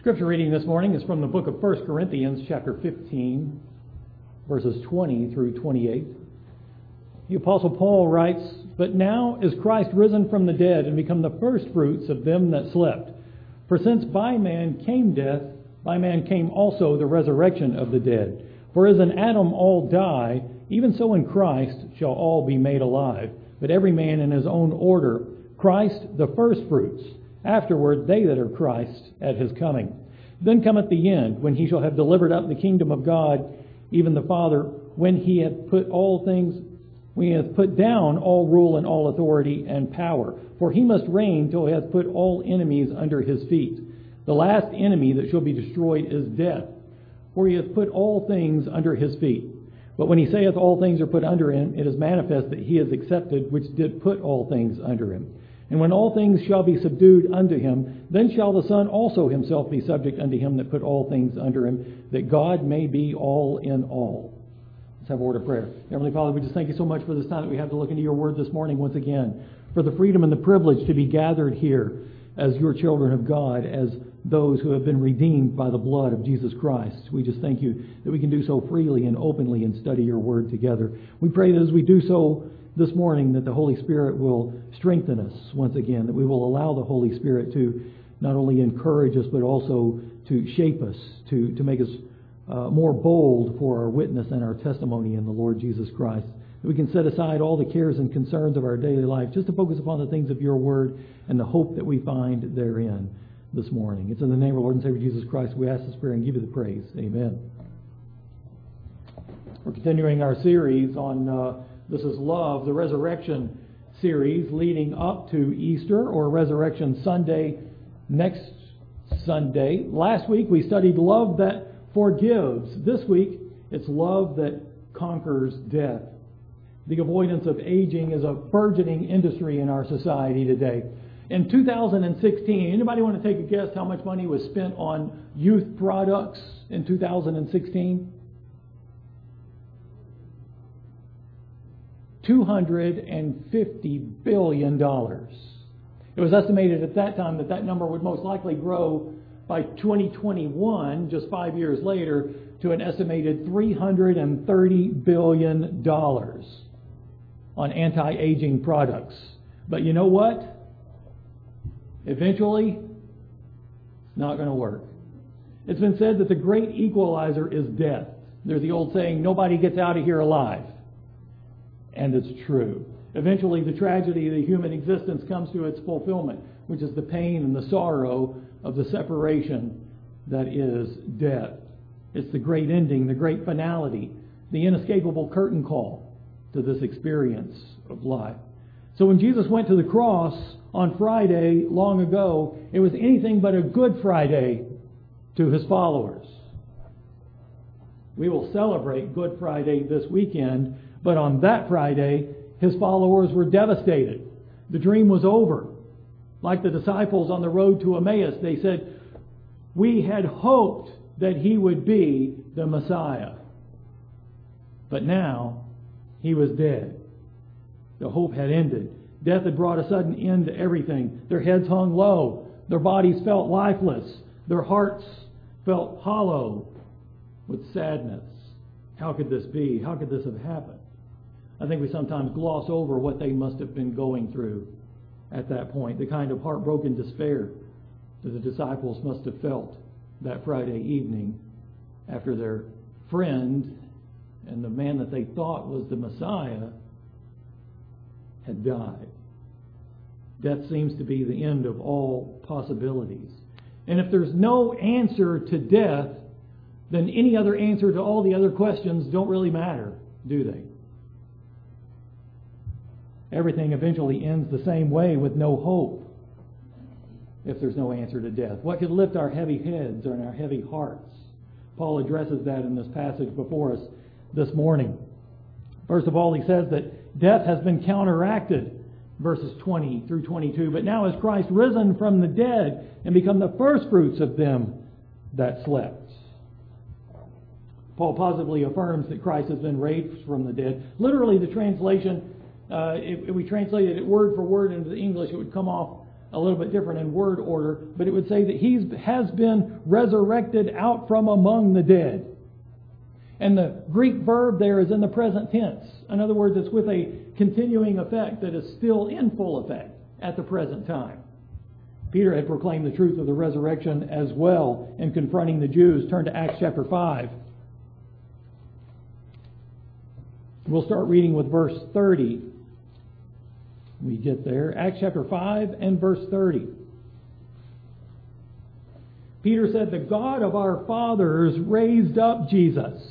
Scripture reading this morning is from the book of 1 Corinthians chapter 15, verses 20 through 28. The Apostle Paul writes, "But now is Christ risen from the dead and become the firstfruits of them that slept. For since by man came death, by man came also the resurrection of the dead. For as in Adam all die, even so in Christ shall all be made alive, but every man in his own order, Christ the firstfruits, afterward they that are Christ at his coming. Then cometh the end, when he shall have delivered up the kingdom of God, even the Father, when he hath put down all rule and all authority and power. For he must reign till he hath put all enemies under his feet. The last enemy that shall be destroyed is death, for he hath put all things under his feet. But when he saith all things are put under him, it is manifest that he is accepted which did put all things under him. And when all things shall be subdued unto him, then shall the Son also himself be subject unto him that put all things under him, that God may be all in all." Let's have a word of prayer. Heavenly Father, we just thank you so much for this time that we have to look into your word this morning once again, for the freedom and the privilege to be gathered here as your children of God, as those who have been redeemed by the blood of Jesus Christ. We just thank you that we can do so freely and openly and study your word together. We pray that as we do so this morning, that the Holy Spirit will strengthen us once again, that we will allow the Holy Spirit to not only encourage us, but also to shape us, to make us more bold for our witness and our testimony in the Lord Jesus Christ. That we can set aside all the cares and concerns of our daily life just to focus upon the things of your word and the hope that we find therein this morning. It's in the name of our Lord and Savior Jesus Christ we ask this prayer and give you the praise. Amen. We're continuing our series on This is Love, the Resurrection series leading up to Easter, or Resurrection Sunday next Sunday. Last week we studied love that forgives. This week it's love that conquers death. The avoidance of aging is a burgeoning industry in our society today. In 2016, anybody want to take a guess how much money was spent on youth products in 2016? $250 billion. It was estimated at that time that that number would most likely grow by 2021, just 5 years later, to an estimated $330 billion on anti-aging products. But you know what? Eventually, it's not going to work. It's been said that the great equalizer is death. There's the old saying, nobody gets out of here alive. And it's true. Eventually, the tragedy of the human existence comes to its fulfillment, which is the pain and the sorrow of the separation that is death. It's the great ending, the great finality, the inescapable curtain call to this experience of life. So when Jesus went to the cross on Friday long ago, it was anything but a Good Friday to his followers. We will celebrate Good Friday this weekend, but on that Friday, his followers were devastated. The dream was over. Like the disciples on the road to Emmaus, they said, "We had hoped that he would be the Messiah." But now, he was dead. The hope had ended. Death had brought a sudden end to everything. Their heads hung low. Their bodies felt lifeless. Their hearts felt hollow with sadness. How could this be? How could this have happened? I think we sometimes gloss over what they must have been going through at that point, the kind of heartbroken despair that the disciples must have felt that Friday evening after their friend and the man that they thought was the Messiah had died. Death seems to be the end of all possibilities. And if there's no answer to death, then any other answer to all the other questions don't really matter, do they? Everything eventually ends the same way, with no hope, if there's no answer to death. What could lift our heavy heads and our heavy hearts? Paul addresses that in this passage before us this morning. First of all, he says that death has been counteracted, verses 20 through 22. But now is Christ risen from the dead and become the firstfruits of them that slept. Paul positively affirms that Christ has been raised from the dead. Literally, the translation, if we translated it word for word into the English, it would come off a little bit different in word order, but it would say that he has been resurrected out from among the dead. And the Greek verb there is in the present tense. In other words, it's with a continuing effect that is still in full effect at the present time. Peter had proclaimed the truth of the resurrection as well in confronting the Jews. Turn to Acts chapter 5. We'll start reading with verse 30. We get there. Acts chapter 5 and verse 30. Peter said, "The God of our fathers raised up Jesus."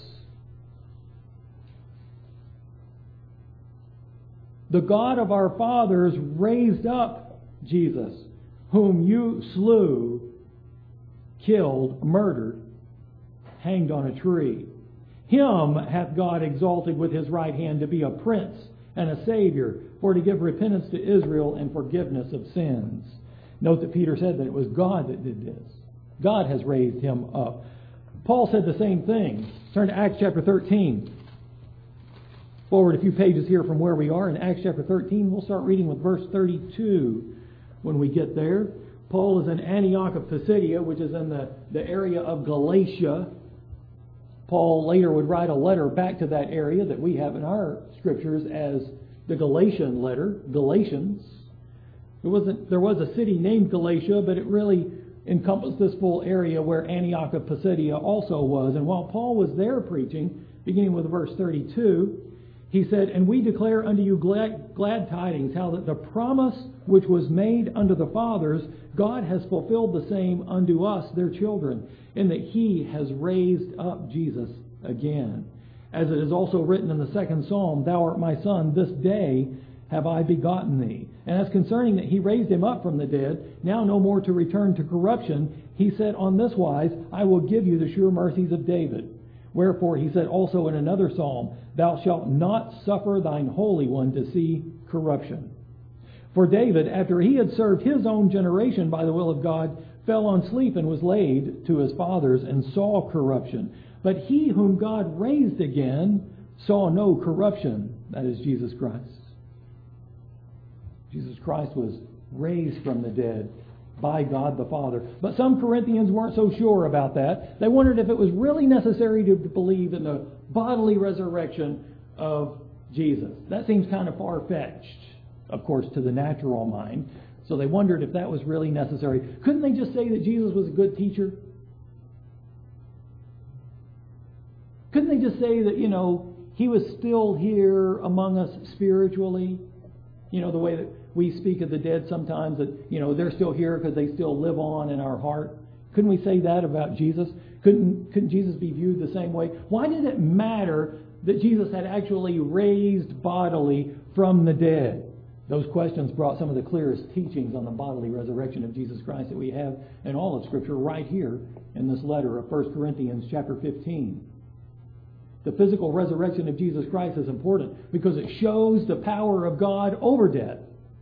"The God of our fathers raised up Jesus, whom you slew, killed, murdered, hanged on a tree. Him hath God exalted with his right hand to be a prince and a savior, for to give repentance to Israel and forgiveness of sins." Note that Peter said that it was God that did this. God has raised him up. Paul said the same thing. Turn to Acts chapter 13. Forward a few pages here from where we are in Acts chapter 13. We'll start reading with verse 32 when we get there. Paul is in Antioch of Pisidia, which is in the area of Galatia. Paul later would write a letter back to that area that we have in our scriptures as the Galatian letter, Galatians. There was a city named Galatia, but it really encompassed this full area where Antioch of Pisidia also was. And while Paul was there preaching, beginning with verse 32, he said, "And we declare unto you glad tidings, how that the promise which was made unto the fathers, God has fulfilled the same unto us, their children, in that he has raised up Jesus again. As it is also written in the second psalm, Thou art my son, this day have I begotten thee. And as concerning that he raised him up from the dead, now no more to return to corruption, he said on this wise, I will give you the sure mercies of David. Wherefore he said also in another psalm, Thou shalt not suffer thine Holy One to see corruption. For David, after he had served his own generation by the will of God, fell on sleep and was laid to his fathers and saw corruption. But he whom God raised again saw no corruption. That is Jesus Christ. Jesus Christ was raised from the dead by God the Father. But some Corinthians weren't so sure about that. They wondered if it was really necessary to believe in the bodily resurrection of Jesus. That seems kind of far-fetched, of course, to the natural mind. So they wondered if that was really necessary. Couldn't they just say that Jesus was a good teacher? Couldn't they just say that, he was still here among us spiritually? The way that we speak of the dead sometimes, that, they're still here because they still live on in our heart. Couldn't we say that about Jesus? Couldn't Jesus be viewed the same way? Why did it matter that Jesus had actually raised bodily from the dead? Those questions brought some of the clearest teachings on the bodily resurrection of Jesus Christ that we have in all of Scripture right here in this letter of 1 Corinthians chapter 15. The physical resurrection of Jesus Christ is important because it shows the power of God over death.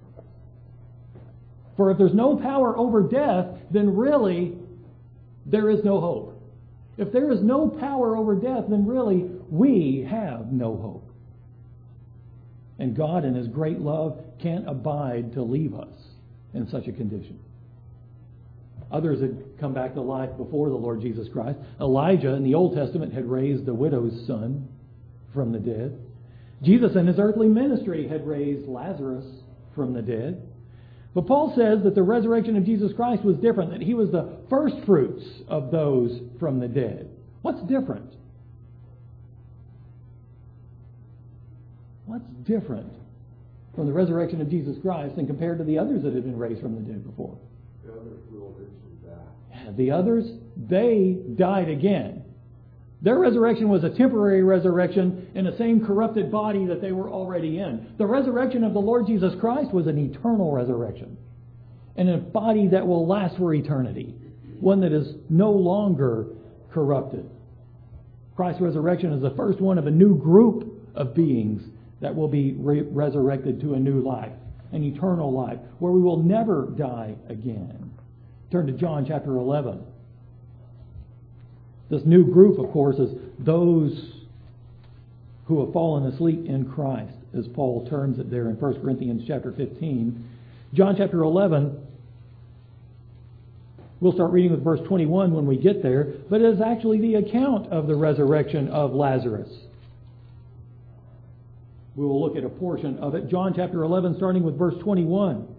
For if there's no power over death, then really there is no hope. If there is no power over death, then really we have no hope. And God in His great love can't abide to leave us in such a condition. Others had come back to life before the Lord Jesus Christ. Elijah in the Old Testament had raised the widow's son from the dead. Jesus in His earthly ministry had raised Lazarus from the dead. But Paul says that the resurrection of Jesus Christ was different, that He was the first fruits of those from the dead. What's different? What's different from the resurrection of Jesus Christ and compared to the others that had been raised from the dead before? The others will eventually die. The others, they died again. Their resurrection was a temporary resurrection in the same corrupted body that they were already in. The resurrection of the Lord Jesus Christ was an eternal resurrection, in a body that will last for eternity, one that is no longer corrupted. Christ's resurrection is the first one of a new group of beings that will be resurrected to a new life, an eternal life, where we will never die again. Turn to John chapter 11. This new group, of course, is those who have fallen asleep in Christ, as Paul terms it there in 1 Corinthians chapter 15. John chapter 11, We'll start reading with verse 21 when we get there, but it is actually the account of the resurrection of Lazarus. We will look at a portion of it. John chapter 11, starting with verse 21.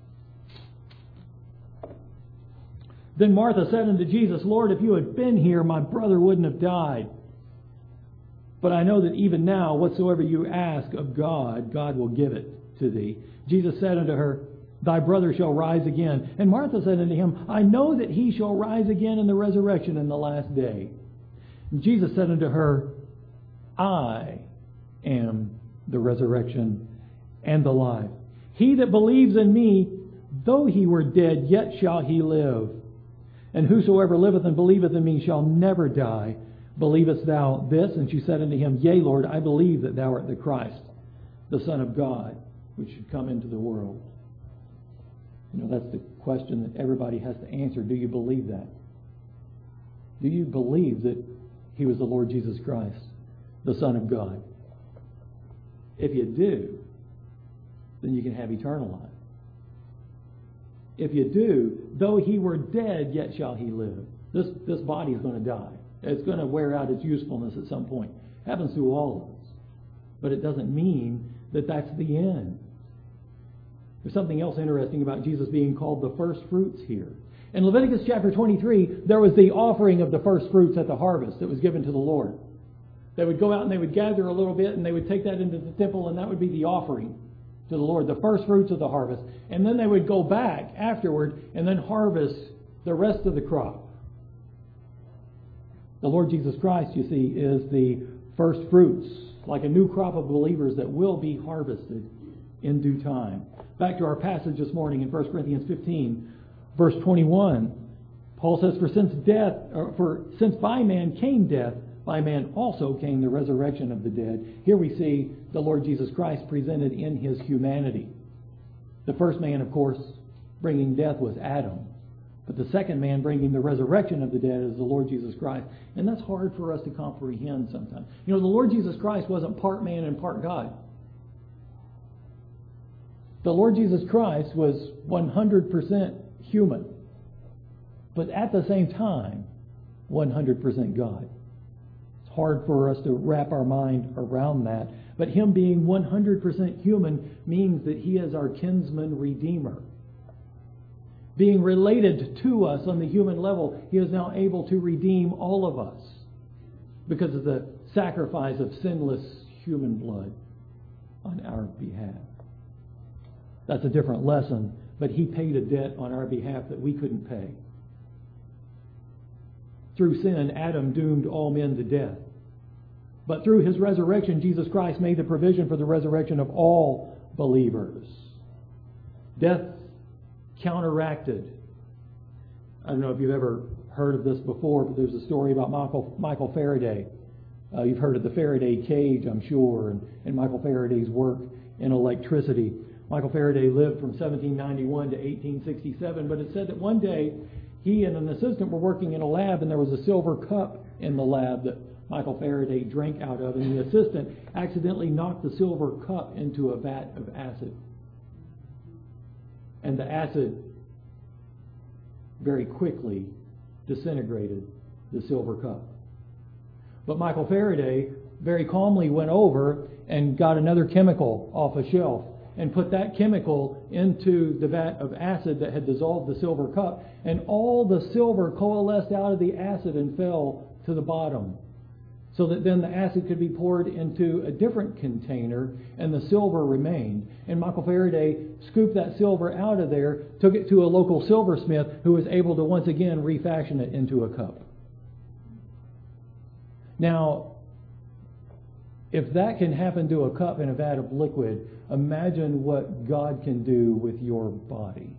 Then Martha said unto Jesus, Lord, if you had been here, my brother wouldn't have died. But I know that even now, whatsoever you ask of God, God will give it to thee. Jesus said unto her, Thy brother shall rise again. And Martha said unto him, I know that he shall rise again in the resurrection in the last day. And Jesus said unto her, I am the resurrection and the life. He that believes in me, though he were dead, yet shall he live. And whosoever liveth and believeth in me shall never die. Believest thou this? And she said unto him, Yea, Lord, I believe that thou art the Christ, the Son of God, which should come into the world. You know, that's the question that everybody has to answer. Do you believe that? Do you believe that he was the Lord Jesus Christ, the Son of God? If you do, then you can have eternal life. If you do, though he were dead, yet shall he live. This body is going to die. It's going to wear out its usefulness at some point. It happens to all of us. But it doesn't mean that that's the end. There's something else interesting about Jesus being called the first fruits here. In Leviticus chapter 23, there was the offering of the first fruits at the harvest that was given to the Lord. They would go out and they would gather a little bit and they would take that into the temple, and that would be the offering to the Lord, the first fruits of the harvest. And then they would go back afterward and then harvest the rest of the crop. The Lord Jesus Christ, you see, is the first fruits, like a new crop of believers that will be harvested in due time. Back to our passage this morning in 1 Corinthians 15, verse 21. Paul says, For since by man came death, by man also came the resurrection of the dead. Here we see the Lord Jesus Christ presented in his humanity. The first man, of course, bringing death was Adam. But the second man bringing the resurrection of the dead is the Lord Jesus Christ. And that's hard for us to comprehend sometimes. You know, the Lord Jesus Christ wasn't part man and part God. The Lord Jesus Christ was 100% human, but at the same time, 100% God. It's hard for us to wrap our mind around that. But him being 100% human means that he is our kinsman redeemer. Being related to us on the human level, he is now able to redeem all of us because of the sacrifice of sinless human blood on our behalf. That's a different lesson, but he paid a debt on our behalf that we couldn't pay. Through sin, Adam doomed all men to death. But through his resurrection, Jesus Christ made the provision for the resurrection of all believers. Death counteracted. I don't know if you've ever heard of this before, but there's a story about Michael Faraday. You've heard of the Faraday cage, I'm sure, and Michael Faraday's work in electricity. Michael Faraday lived from 1791 to 1867, but it said that one day he and an assistant were working in a lab, and there was a silver cup in the lab that Michael Faraday drank out of, and the assistant accidentally knocked the silver cup into a vat of acid. And the acid very quickly disintegrated the silver cup. But Michael Faraday very calmly went over and got another chemical off a shelf and put that chemical into the vat of acid that had dissolved the silver cup, and all the silver coalesced out of the acid and fell to the bottom, so that then the acid could be poured into a different container and the silver remained. And Michael Faraday scooped that silver out of there, took it to a local silversmith who was able to once again refashion it into a cup. Now, if that can happen to a cup in a vat of liquid, imagine what God can do with your body.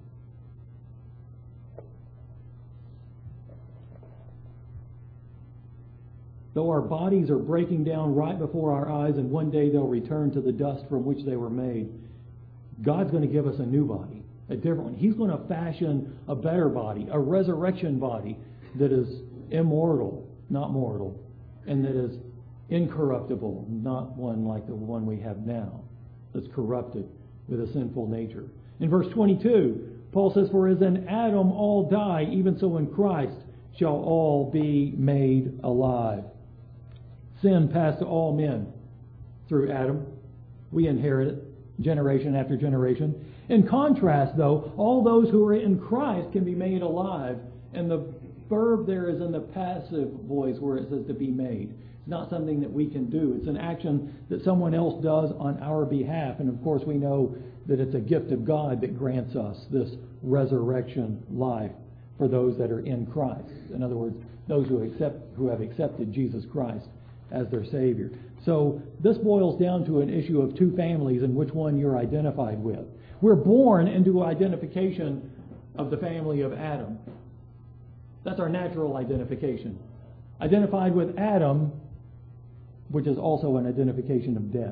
Though our bodies are breaking down right before our eyes and one day they'll return to the dust from which they were made, God's going to give us a new body, a different one. He's going to fashion a better body, a resurrection body that is immortal, not mortal, and that is incorruptible, not one like the one we have now, that's corrupted with a sinful nature. In verse 22, Paul says, for as in Adam all die, even so in Christ shall all be made alive. Sin passed to all men through Adam. We inherit it generation after generation. In contrast, though, all those who are in Christ can be made alive. And the verb there is in the passive voice where it says to be made. It's not something that we can do. It's an action that someone else does on our behalf. And of course we know that it's a gift of God that grants us this resurrection life for those that are in Christ. In other words, those who have accepted Jesus Christ as their Savior. So this boils down to an issue of two families and which one you're identified with. We're born into identification of the family of Adam. That's our natural identification. Identified with Adam, which is also an identification of death.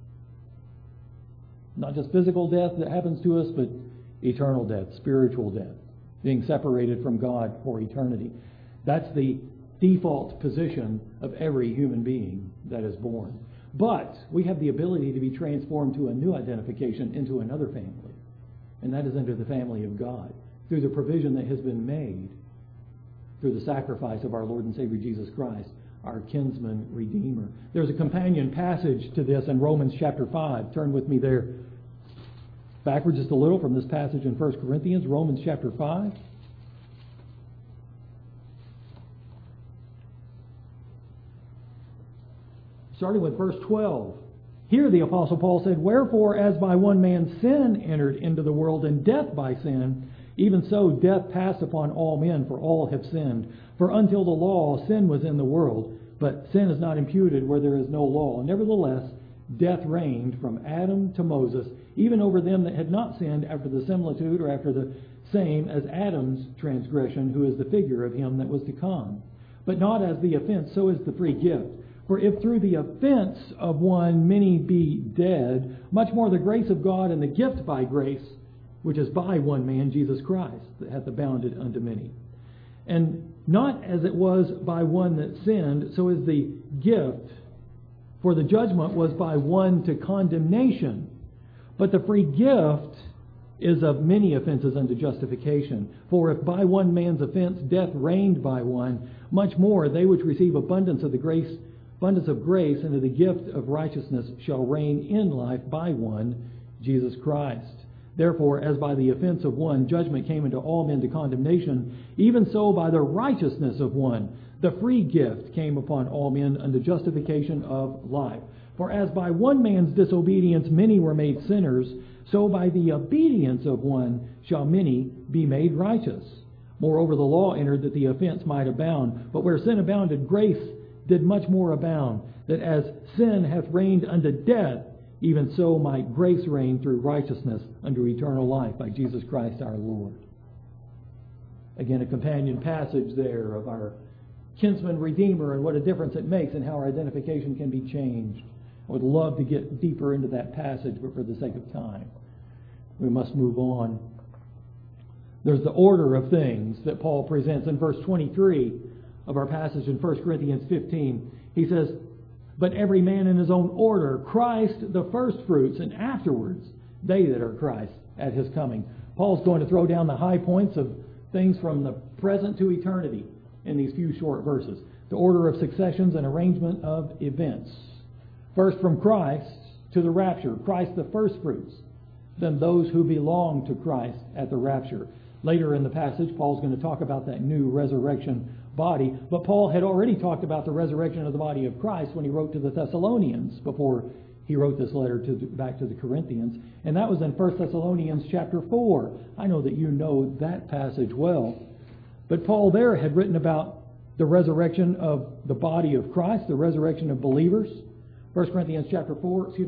Not just physical death that happens to us, but eternal death, spiritual death, being separated from God for eternity. That's the default position of every human being that is born. But we have the ability to be transformed to a new identification into another family. And that is into the family of God through the provision that has been made through the sacrifice of our Lord and Savior Jesus Christ, our kinsman redeemer. There's a companion passage to this in Romans chapter 5. Turn with me there backward just a little from this passage in 1 Corinthians, Romans chapter 5. Starting with verse 12. Here the Apostle Paul said, wherefore, as by one man sin entered into the world, and death by sin, even so death passed upon all men, for all have sinned. For until the law, sin was in the world, but sin is not imputed where there is no law. Nevertheless, death reigned from Adam to Moses, even over them that had not sinned, after the similitude or after the same as Adam's transgression, who is the figure of him that was to come. But not as the offense, so is the free gift. For if through the offense of one many be dead, much more the grace of God and the gift by grace, which is by one man, Jesus Christ, that hath abounded unto many. And not as it was by one that sinned, so is the gift. For the judgment was by one to condemnation, but the free gift is of many offenses unto justification. For if by one man's offense death reigned by one, much more they which receive abundance of grace and of the gift of righteousness shall reign in life by one, Jesus Christ. Therefore, as by the offense of one judgment came into all men to condemnation, even so by the righteousness of one the free gift came upon all men unto justification of life. For as by one man's disobedience many were made sinners, so by the obedience of one shall many be made righteous. Moreover, the law entered that the offense might abound. But where sin abounded, grace did much more abound, that as sin hath reigned unto death, even so might grace reign through righteousness unto eternal life by Jesus Christ our Lord. Again, a companion passage there of our kinsman redeemer and what a difference it makes and how our identification can be changed. I would love to get deeper into that passage, but for the sake of time, we must move on. There's the order of things that Paul presents in verse 23 of our passage in 1 Corinthians 15. He says, but every man in his own order, Christ the first fruits, and afterwards they that are Christ at his coming. Paul's going to throw down the high points of things from the present to eternity in these few short verses. The order of successions and arrangement of events. First from Christ to the rapture, Christ the first fruits, then those who belong to Christ at the rapture. Later in the passage, Paul's going to talk about that new resurrection body, but Paul had already talked about the resurrection of the body of Christ when he wrote to the Thessalonians before he wrote this letter back to the Corinthians, and that was in 1 Thessalonians chapter 4. I know that you know that passage well, but Paul there had written about the resurrection of the body of Christ, the resurrection of believers. 1 Thessalonians chapter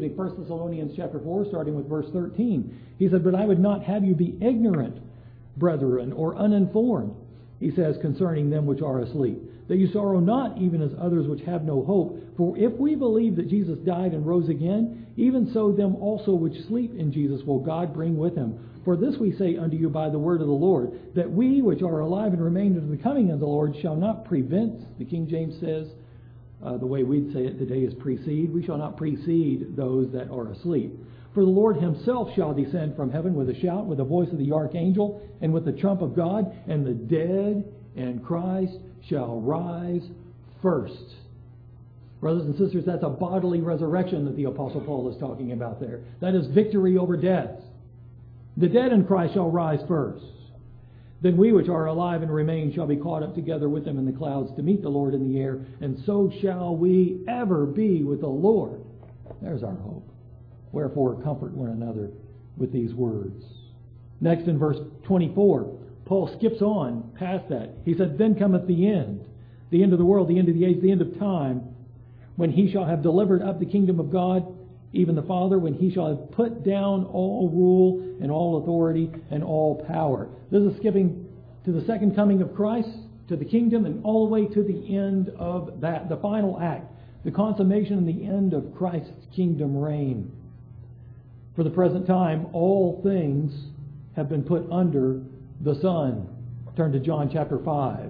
4, starting with verse 13. He said, but I would not have you be ignorant, brethren, or uninformed, he says, concerning them which are asleep, that you sorrow not even as others which have no hope. For if we believe that Jesus died and rose again, even so them also which sleep in Jesus will God bring with him. For this we say unto you by the word of the Lord, that we which are alive and remain unto the coming of the Lord shall not prevent, the King James says, the way we'd say it today is precede. We shall not precede those that are asleep. For the Lord himself shall descend from heaven with a shout, with the voice of the archangel, and with the trump of God, and the dead in Christ shall rise first. Brothers and sisters, that's a bodily resurrection that the Apostle Paul is talking about there. That is victory over death. The dead in Christ shall rise first. Then we which are alive and remain shall be caught up together with them in the clouds to meet the Lord in the air, and so shall we ever be with the Lord. There's our hope. Wherefore comfort one another with these words. Next in verse 24, Paul skips on past that. He said, Then cometh the end of the world, the end of the age, the end of time, when he shall have delivered up the kingdom of God, even the Father, when he shall have put down all rule and all authority and all power. This is skipping to the second coming of Christ, to the kingdom, and all the way to the end of that, the final act, the consummation and the end of Christ's kingdom reign. For the present time, all things have been put under the Son. Turn to John chapter 5.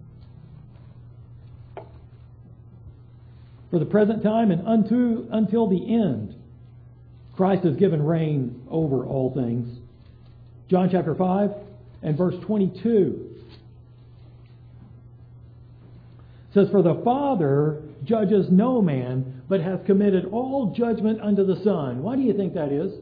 For the present time and until the end, Christ has given reign over all things. John chapter 5 and verse 22 says, For the Father judges no man, but hath committed all judgment unto the Son. Why do you think that is?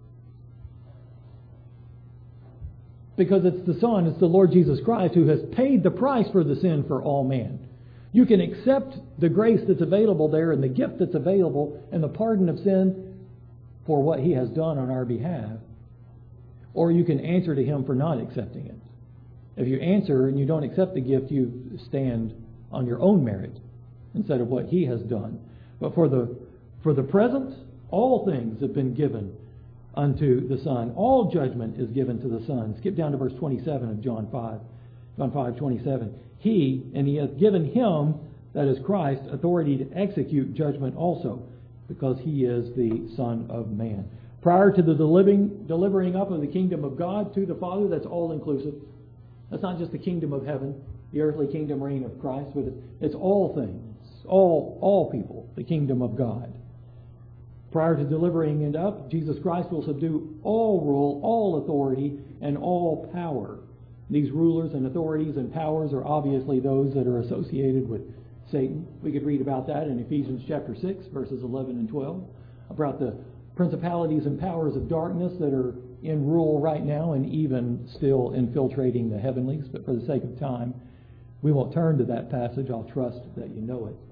Because it's the Son, it's the Lord Jesus Christ, who has paid the price for the sin for all man. You can accept the grace that's available there and the gift that's available and the pardon of sin for what He has done on our behalf. Or you can answer to Him for not accepting it. If you answer and you don't accept the gift, you stand on your own merit instead of what He has done. But for the present, all things have been given unto the Son. All judgment is given to the Son. Skip down to verse 27 of John 5. John 5:27. He hath given Him, that is Christ, authority to execute judgment also, because He is the Son of Man. Prior to the delivering up of the kingdom of God to the Father, that's all inclusive. That's not just the kingdom of heaven, the earthly kingdom reign of Christ, but it's all things, all people, the kingdom of God. Prior to delivering it up, Jesus Christ will subdue all rule, all authority, and all power. These rulers and authorities and powers are obviously those that are associated with Satan. We could read about that in Ephesians chapter 6, verses 11 and 12, about the principalities and powers of darkness that are in rule right now and even still infiltrating the heavenlies. But for the sake of time, we won't turn to that passage. I'll trust that you know it.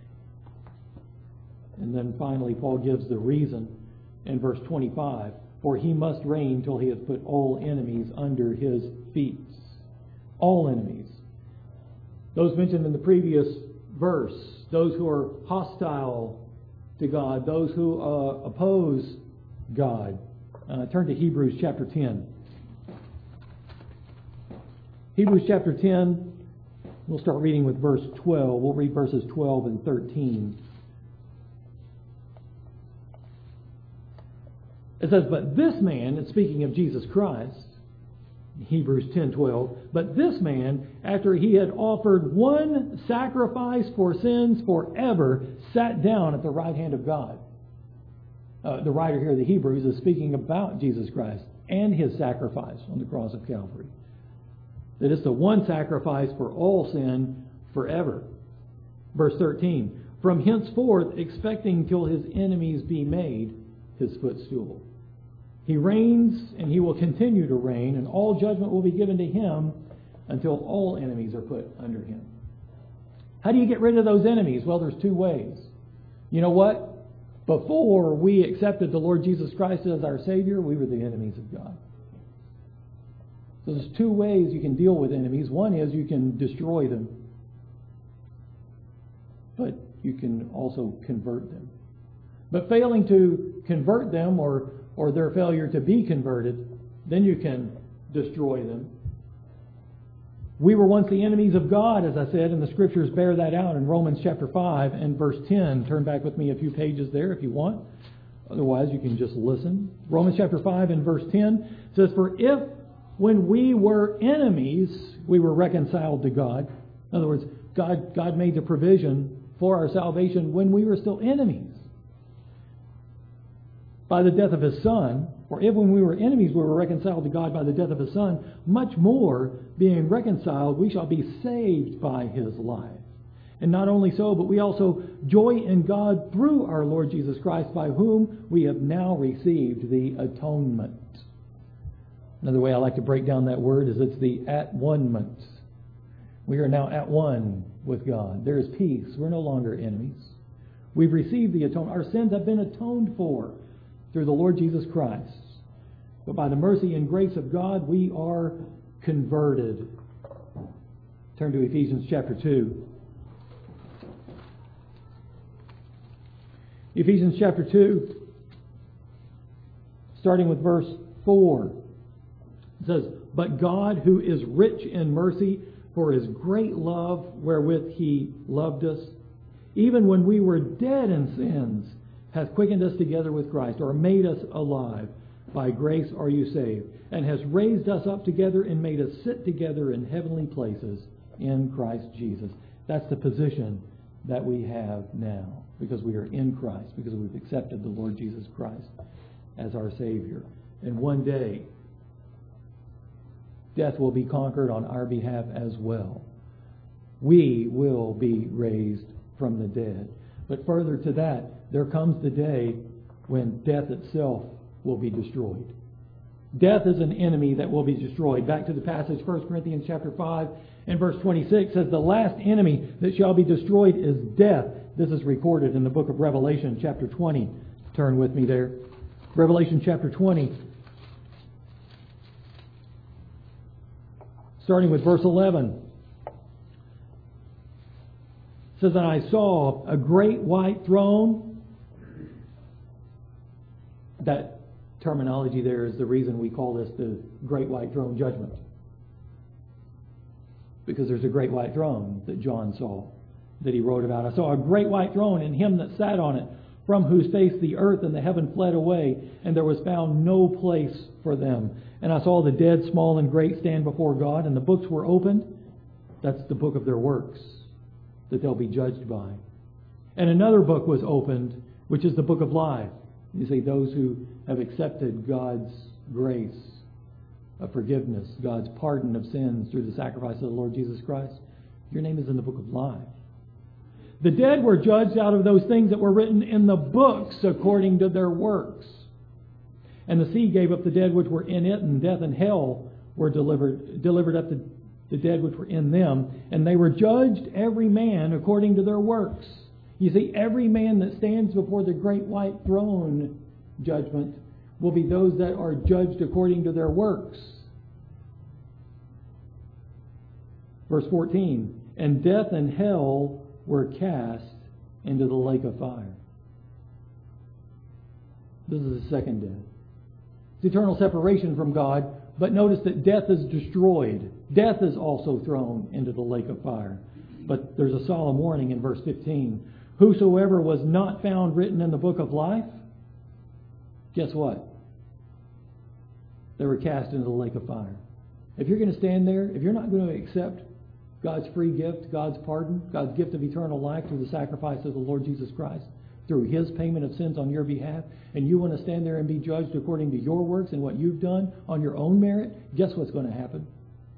And then finally, Paul gives the reason in verse 25. For He must reign till He has put all enemies under His feet. All enemies. Those mentioned in the previous verse. Those who are hostile to God. Those who oppose God. Turn to Hebrews chapter 10. Hebrews chapter 10. We'll start reading with verse 12. We'll read verses 12 and 13. It says, But this man, it's speaking of Jesus Christ, Hebrews 10:12, but this man, after he had offered one sacrifice for sins forever, sat down at the right hand of God. The writer here of the Hebrews is speaking about Jesus Christ and His sacrifice on the cross of Calvary. That it's the one sacrifice for all sin forever. Verse 13, From henceforth expecting till His enemies be made His footstool. He reigns and He will continue to reign, and all judgment will be given to Him until all enemies are put under Him. How do you get rid of those enemies? Well, there's two ways. You know what? Before we accepted the Lord Jesus Christ as our Savior, we were the enemies of God. So there's two ways you can deal with enemies. One is you can destroy them, but you can also convert them. But failing to convert them or their failure to be converted, then you can destroy them. We were once the enemies of God, as I said, and the Scriptures bear that out in Romans chapter 5 and verse 10. Turn back with me a few pages there if you want. Otherwise, you can just listen. Romans chapter 5 and verse 10 says, For if when we were enemies, we were reconciled to God. In other words, God made the provision for our salvation when we were still enemies. by the death of His Son. For if when we were enemies we were reconciled to God by the death of His Son, much more, being reconciled, we shall be saved by His life. And not only so, but we also joy in God through our Lord Jesus Christ, by whom we have now received the atonement. Another way I like to break down that word is it's the at-one-ment. We are now at one with God. There is peace. We're no longer enemies. We've received the atonement. Our sins have been atoned for through the Lord Jesus Christ. But by the mercy and grace of God, we are converted. Turn to Ephesians chapter 2. Ephesians chapter 2, starting with verse 4. It says, "But God, who is rich in mercy, for His great love wherewith He loved us, even when we were dead in sins, hath quickened us together with Christ," or made us alive. "By grace are you saved, and has raised us up together and made us sit together in heavenly places in Christ Jesus." That's the position that we have now, because we are in Christ, because we've accepted the Lord Jesus Christ as our Savior. And one day, death will be conquered on our behalf as well. We will be raised from the dead. But further to that, there comes the day when death itself will be destroyed. Death is an enemy that will be destroyed. Back to the passage, 1 Corinthians chapter 5 and verse 26 says, "The last enemy that shall be destroyed is death." This is recorded in the book of Revelation chapter 20. Turn with me there. Revelation chapter 20. Starting with verse 11. It says, "And I saw a great white throne." That terminology there is the reason we call this the Great White Throne Judgment. Because there's a great white throne that John saw, that he wrote about. "I saw a great white throne, and Him that sat on it, from whose face the earth and the heaven fled away, and there was found no place for them. And I saw the dead, small and great, stand before God, and the books were opened." That's the book of their works that they'll be judged by. "And another book was opened, which is the book of life." You see, those who have accepted God's grace of forgiveness, God's pardon of sins through the sacrifice of the Lord Jesus Christ, your name is in the book of life. "The dead were judged out of those things that were written in the books according to their works. And the sea gave up the dead which were in it, and death and hell were delivered up the dead which were in them, and they were judged every man according to their works." You see, every man that stands before the great white throne judgment will be those that are judged according to their works. Verse 14, "And death and hell were cast into the lake of fire." This is the second death. It's eternal separation from God, but notice that death is destroyed. Death is also thrown into the lake of fire. But there's a solemn warning in verse 15. "Whosoever was not found written in the book of life," guess what? They were cast into the lake of fire. If you're going to stand there, if you're not going to accept God's free gift, God's pardon, God's gift of eternal life through the sacrifice of the Lord Jesus Christ, through His payment of sins on your behalf, and you want to stand there and be judged according to your works and what you've done on your own merit, guess what's going to happen?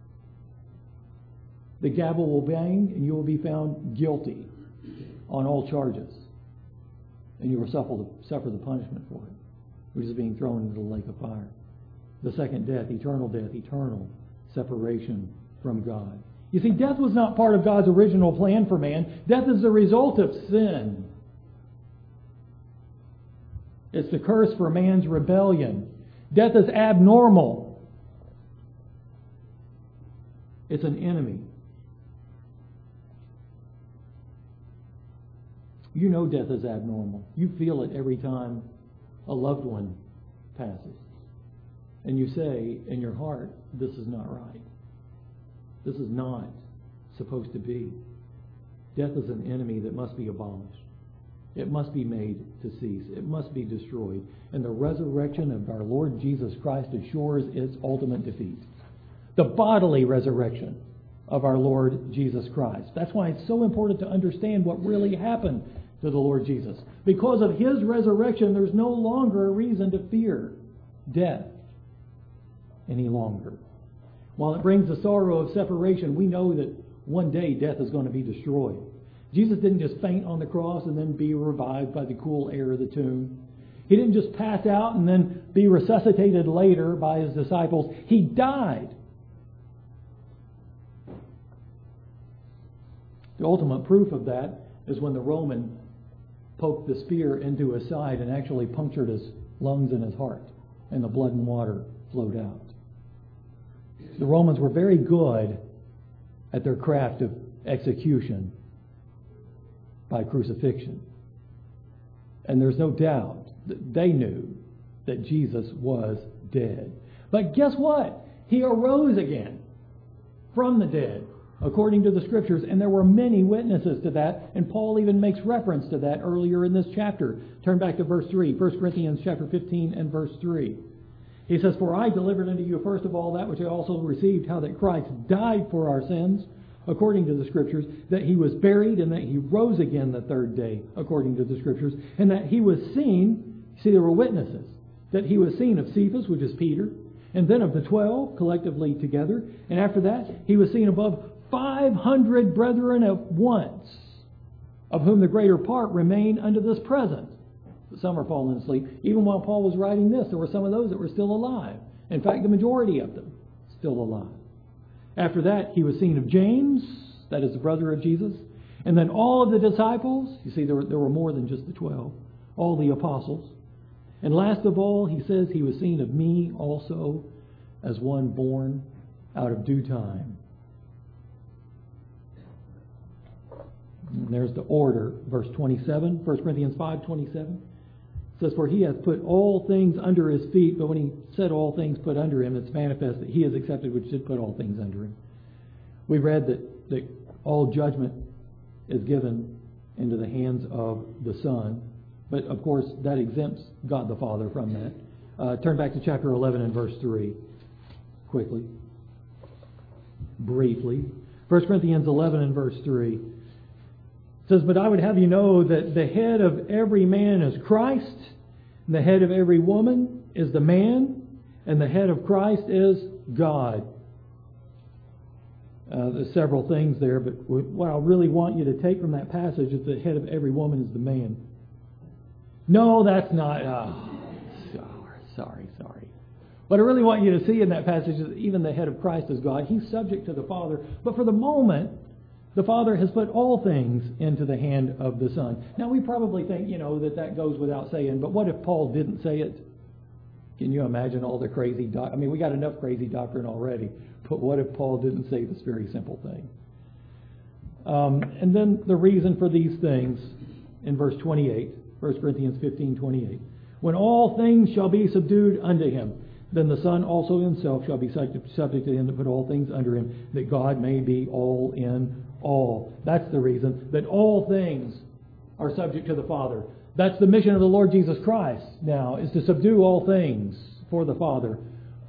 The gavel will bang and you will be found guilty on all charges. And you will suffer the punishment for it, which is being thrown into the lake of fire. The second death, eternal separation from God. You see, death was not part of God's original plan for man. Death is the result of sin. It's the curse for man's rebellion. Death is abnormal. It's an enemy. You know death is abnormal. You feel it every time a loved one passes. And you say in your heart, this is not right. This is not supposed to be. Death is an enemy that must be abolished. It must be made to cease. It must be destroyed. And the resurrection of our Lord Jesus Christ assures its ultimate defeat. The bodily resurrection of our Lord Jesus Christ. That's why it's so important to understand what really happened to the Lord Jesus. Because of His resurrection, there's no longer a reason to fear death any longer. While it brings the sorrow of separation, we know that one day death is going to be destroyed. Jesus didn't just faint on the cross and then be revived by the cool air of the tomb. He didn't just pass out and then be resuscitated later by His disciples. He died. The ultimate proof of that is when the Roman poked the spear into his side and actually punctured his lungs and his heart, and the blood and water flowed out. The Romans were very good at their craft of execution by crucifixion. And there's no doubt that they knew that Jesus was dead. But guess what? He arose again from the dead, according to the Scriptures, and there were many witnesses to that, and Paul even makes reference to that earlier in this chapter. Turn back to verse 3, 1 Corinthians chapter 15 and verse 3. He says, "For I delivered unto you first of all that which I also received, how that Christ died for our sins, according to the Scriptures, that He was buried, and that He rose again the third day, according to the Scriptures, and that He was seen," see, there were witnesses, "that He was seen of Cephas," which is Peter, "and then of the 12 collectively together, and after that He was seen above 500 brethren at once, of whom the greater part remain unto this present." Some are fallen asleep. Even while Paul was writing this, there were some of those that were still alive. In fact, the majority of them still alive. After that, He was seen of James, that is the brother of Jesus, and then all of the disciples. You see, there were more than just the 12. All the apostles. And last of all, He says, He was seen of me also, as one born out of due time. And there's the order, verse 27, 1 Corinthians 5:27. It says, "For He hath put all things under His feet," but when He said all things put under Him, it's manifest that He is accepted which did put all things under Him. We read that all judgment is given into the hands of the Son, but of course that exempts God the Father from that. Turn back to chapter 11 and verse 3, quickly, briefly. 1 Corinthians 11 and verse 3. It says, "But I would have you know that the head of every man is Christ, and the head of every woman is the man, and the head of Christ is God." There's several things there, but what I really want you to take from that passage is the head of every woman is the man. No, that's not. Sorry. What I really want you to see in that passage is even the head of Christ is God. He's subject to the Father, but for the moment, the Father has put all things into the hand of the Son. Now, we probably think, that goes without saying, but what if Paul didn't say it? Can you imagine all the crazy we got enough crazy doctrine already, but what if Paul didn't say this very simple thing? And then the reason for these things in verse 28, 1 Corinthians 15:28. "When all things shall be subdued unto Him, then the Son also Himself shall be subject to Him that put all things under Him, that God may be all in all." That's the reason, that all things are subject to the Father. That's the mission of the Lord Jesus Christ now, is to subdue all things for the Father.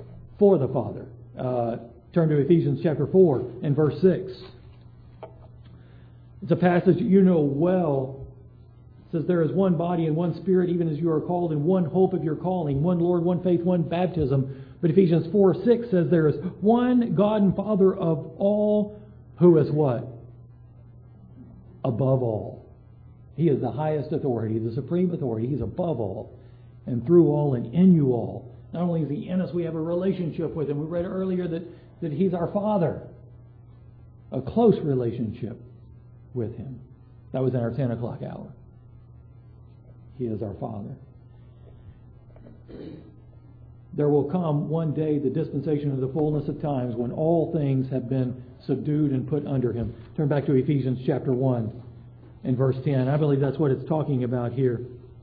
Turn to Ephesians chapter 4 and verse 6. It's a passage you know well. It says, "There is one body and one Spirit, even as you are called, in one hope of your calling, one Lord, one faith, one baptism." But Ephesians 4:6 says, "There is one God and Father of all, who is" what? "Above all." He is the highest authority, the supreme authority. He's above all, and through all, and in you all. Not only is He in us, we have a relationship with Him. We read earlier that He's our Father. A close relationship with Him. That was in our 10 o'clock hour. He is our Father. There will come one day the dispensation of the fullness of times when all things have been subdued and put under Him. Turn back to Ephesians chapter 1 and verse 10. I believe that's what it's talking about here.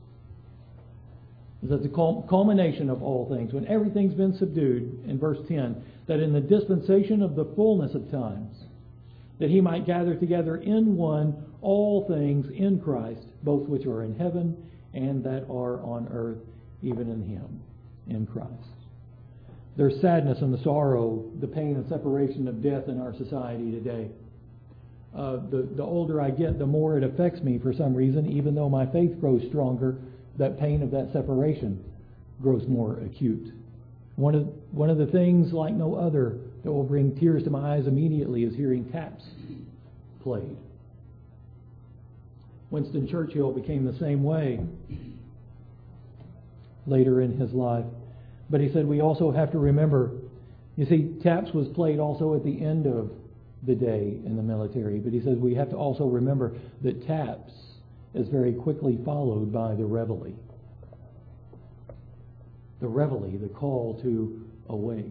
It's the culmination of all things, when everything's been subdued, in verse 10, that in the dispensation of the fullness of times, that He might gather together in one all things in Christ, both which are in heaven and that are on earth, even in Him, in Christ. There's sadness and the sorrow, the pain and separation of death in our society today. the older I get, the more it affects me for some reason. Even though my faith grows stronger, that pain of that separation grows more acute. One of the things like no other that will bring tears to my eyes immediately is hearing taps played. Winston Churchill became the same way later in his life. But he said we also have to remember, you see, taps was played also at the end of the day in the military. But he says we have to also remember that taps is very quickly followed by the reveille. The reveille, the call to awake.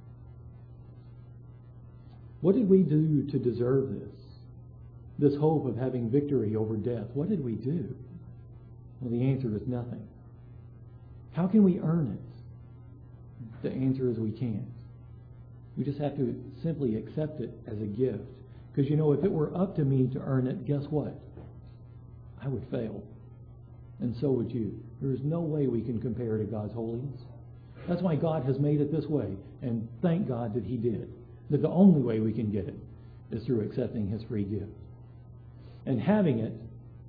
What did we do to deserve this? This hope of having victory over death. What did we do? Well, the answer is nothing. How can we earn it? The answer is we can't. We just have to simply accept it as a gift. Because, if it were up to me to earn it, guess what? I would fail. And so would you. There is no way we can compare to God's holiness. That's why God has made it this way. And thank God that He did. That the only way we can get it is through accepting His free gift. And having it,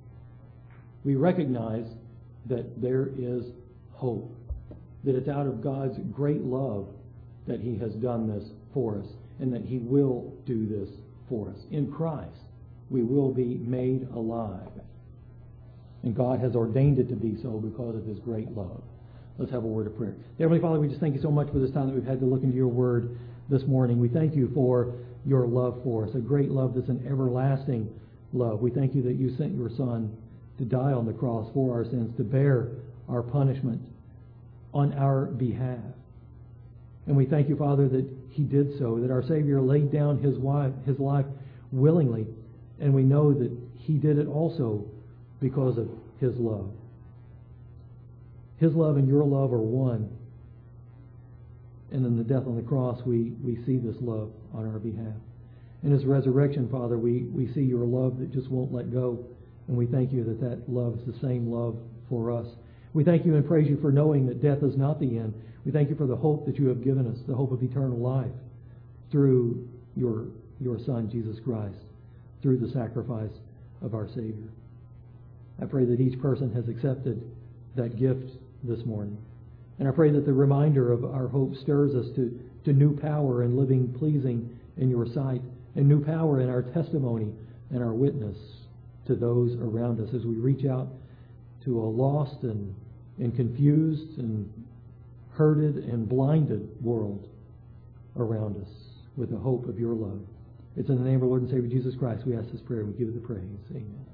we recognize that there is hope. That it's out of God's great love that He has done this for us. And that He will do this for us. In Christ, we will be made alive. And God has ordained it to be so because of His great love. Let's have a word of prayer. Heavenly Father, we just thank You so much for this time that we've had to look into Your Word this morning. We thank You for Your love for us, a great love that's an everlasting love. We thank You that You sent Your Son to die on the cross for our sins, to bear our punishment on our behalf. And we thank You, Father, that He did so, that our Savior laid down His life willingly, and we know that He did it also because of His love. His love and Your love are one. And in the death on the cross, we see this love on our behalf. In His resurrection, Father, we see Your love that just won't let go. And we thank You that love is the same love for us. We thank You and praise You for knowing that death is not the end. We thank You for the hope that You have given us, the hope of eternal life through Your Son, Jesus Christ, through the sacrifice of our Savior. I pray that each person has accepted that gift this morning. And I pray that the reminder of our hope stirs us to new power in living pleasing in Your sight, and new power in our testimony and our witness to those around us as we reach out to a lost and confused and hurted and blinded world around us with the hope of Your love. It's in the name of our Lord and Savior Jesus Christ we ask this prayer and we give You the praise. Amen.